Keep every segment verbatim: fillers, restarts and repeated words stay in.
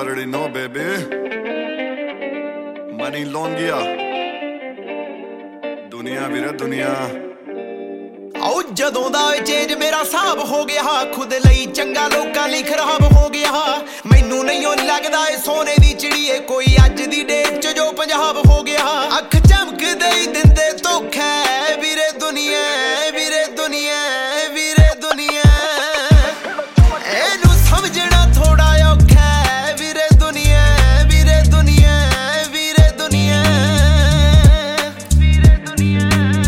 already know, baby. Money longia. दुनिया ਵੀਰੇ ਦੁਨੀਆ ਆਉ ਜਦੋਂ ਦਾ ਚੇਂਜ ਮੇਰਾ ਹਿਸਾਬ ਹੋ ਗਿਆ ਖੁਦ ਲਈ ਚੰਗਾ ਲੋਕਾਂ ਲਈ ਖਰਾਬ ਹੋ ਗਿਆ ਮੈਨੂੰ ਨਹੀਂ ਉਹ ਲੱਗਦਾ ਏ ਸੋਨੇ ਦੀ ਚਿੜੀਏ ਕੋਈ ਅੱਜ ਦੀ ਡੇਟ 'ਚ ਜੋ ਪੰਜਾਬ ਹੋ ਗਿਆ ਅੱਖ ਚਮਕਦੇ ਹੀ ਦਿੰਦੇ ਧੋਖਾ ਵੀਰੇ ਦੁਨੀਆ ਵੀਰੇ ਦੁਨੀਆ ਵੀਰੇ ਦੁਨੀਆ ਇਹਨੂੰ ਸਮਝਣਾ ਥੋੜਾ ਔਖਾ ਵੀਰੇ ਦੁਨੀਆ ਵੀਰੇ ਦੁਨੀਆ ਵੀਰੇ ਦੁਨੀਆ ਵੀਰੇ ਦੁਨੀਆ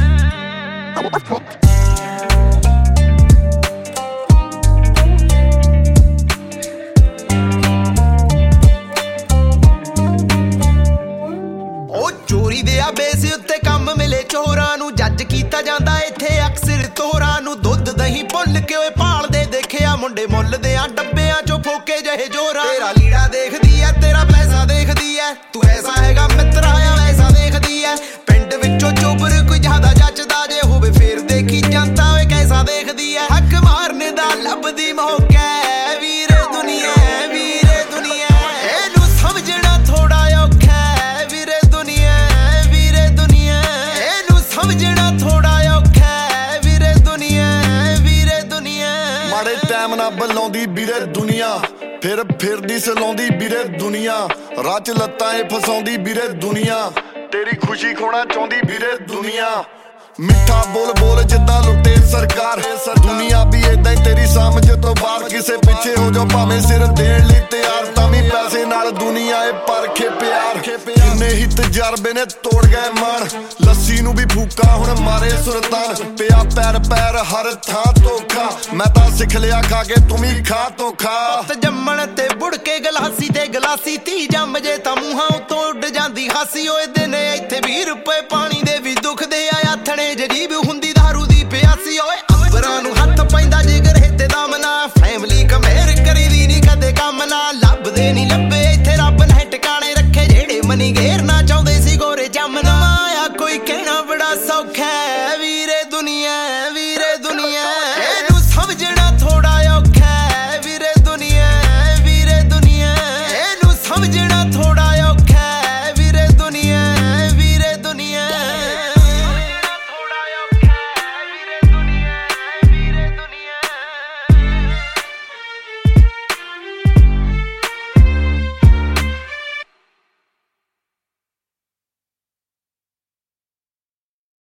ਚੋਰੀ ਦੇ ਆ ਬੇਸ ਉੱਤੇ ਕੰਮ ਮਿਲੇ ਚੋਰਾਂ ਨੂੰ ਜੱਜ ਕੀਤਾ ਜਾਂਦਾ ਇੱਥੇ ਅਕਸਰ ਤੋਰਾਂ ਨੂੰ ਦੁੱਧ ਦਹੀਂ ਭੁੱਲ ਕੇ ਓਏ ਭਾਲਦੇ ਦੇਖਿਆ ਮੁੰਡੇ ਮੁੱਲ ਦੇ ਆ ਡੱਬਿਆਂ ਚੋਂ ਫੋਕੇ ਜਿਹੇ ਜੋਰਾਂ ਤੇਰਾ ਲੀੜਾ ਦੇਖਦੀ ਐ ਤੇਰਾ ਪੈਸਾ ਦੇਖਦੀ ਐ ਤੂੰ ਐਸਾ ਹੈਗਾ ਮਿੱਤਰ ਆਇਆ ਵੈਸਾ ਦੇਖਦੀ ਐ ਪਿੰਡ ਵਿੱਚੋਂ ਚੋਬਰ ਕੋਈ ਜ਼ਿਆਦਾ ਜੱਚਦਾ ਜੇ ਹੋਵੇ ਫੇਰ ਦੇਖੀ ਜਾਂਦਾ ਓਏ ਕੈਸਾ ਦੇਖਦੀ ਐ ਹੱਕ ਮਾਰਨੇ ਦਾ ਲੱਭਦੀ ਮੌਕਾ ਵੀਰੇ ਦੁਨੀਆ ਵੀਰੇ ਦੁਨੀਆ ਇਹਨੂੰ ਸਮਝਣਾ ਥੋੜਾ ਔਖਾ ਵੀਰੇ ਦੁਨੀਆ ਵੀਰੇ ਦੁਨੀਆ ਇਹਨੂੰ ਸਮਝਣਾ ਥੋੜਾ ਔਖਾ ਵੀਰੇ ਦੁਨੀਆ ਵੀਰੇ ਦੁਨੀਆ ਮਾੜੇ ਟਾਈਮ ਨਾਲ ਬੁਲਾਉਂਦੀ ਵੀਰੇ ਦੁਨੀਆ ਫਿਰ ਫਿਰਦੀ ਸਲਾਉਂਦੀ ਵੀਰੇ ਦੁਨੀਆ ਰਾਹ 'ਚ ਲੱਤਾਂ ਏ ਫਸਾਉਂਦੀ ਵੀਰੇ ਦੁਨੀਆ ਤੇਰੀ ਖੁਸ਼ੀ ਖੋਣਾ ਚਾਹੁੰਦੀ ਵੀਰੇ ਦੁਨੀਆ ਮਿੱਠਾ ਬੋਲ ਬੋਲ ਜਿੱਦਾਂ ਲੁੱਟੇ ਸਰਕਾਰ ਦੁਨੀਆ ਵੀ ਏਦਾਂ ਹੀ ਤੇਰੀ ਸਮਝ ਤੋਂ ਬਾਹਰ ਕਿਸੇ ਪਿੱਛੇ ਹੋ ਜਾ ਭਾਵੇਂ ਸਿਰ ਦੇਣ ਲਈ ਤਿਆਰ ਤਾਂ ਵੀ ਪੈਸੇ ਨਾਲ ਦੁਨੀਆ ਏ ਪਰਖੇ ਪਿਆਰ ਕਿੰਨੇ ਹੀ ਤਜਰਬੇ ਨੇ ਤੋੜ ਗਏ ਮਨ ਲੱਸੀ ਨੂੰ ਵੀ ਫੂਕਾ ਹੁਣ ਮਾਰੇ ਸੁਲਤਾਨ ਪਿਆ ਪੈਰ ਪੈਰ ਹਰ ਥਾਂ ਧੋਖਾ ਮੈਂ ਤਾਂ ਸਿੱਖ ਲਿਆ ਖਾ ਕੇ ਤੂੰ ਵੀ ਖਾ ਧੋਖਾ ਪੁੱਤ ਜੰਮਣ ਤੇ ਬੁੜ ਕੇ ਗਲਾਸੀ ਤੇ ਗਲਾਸੀ ਤੀ ਜੰਮ ਜੇ ਤਾਂ ਮੂੰਹਾਂ ਉਤੋਂ ਉੱਡ ਜਾਂਦੀ ਹਾਸੀ ਓਏ ਦਿਨ ਇੱਥੇ ਵੀਹ ਰੁਪਏ ਪਾਣੀ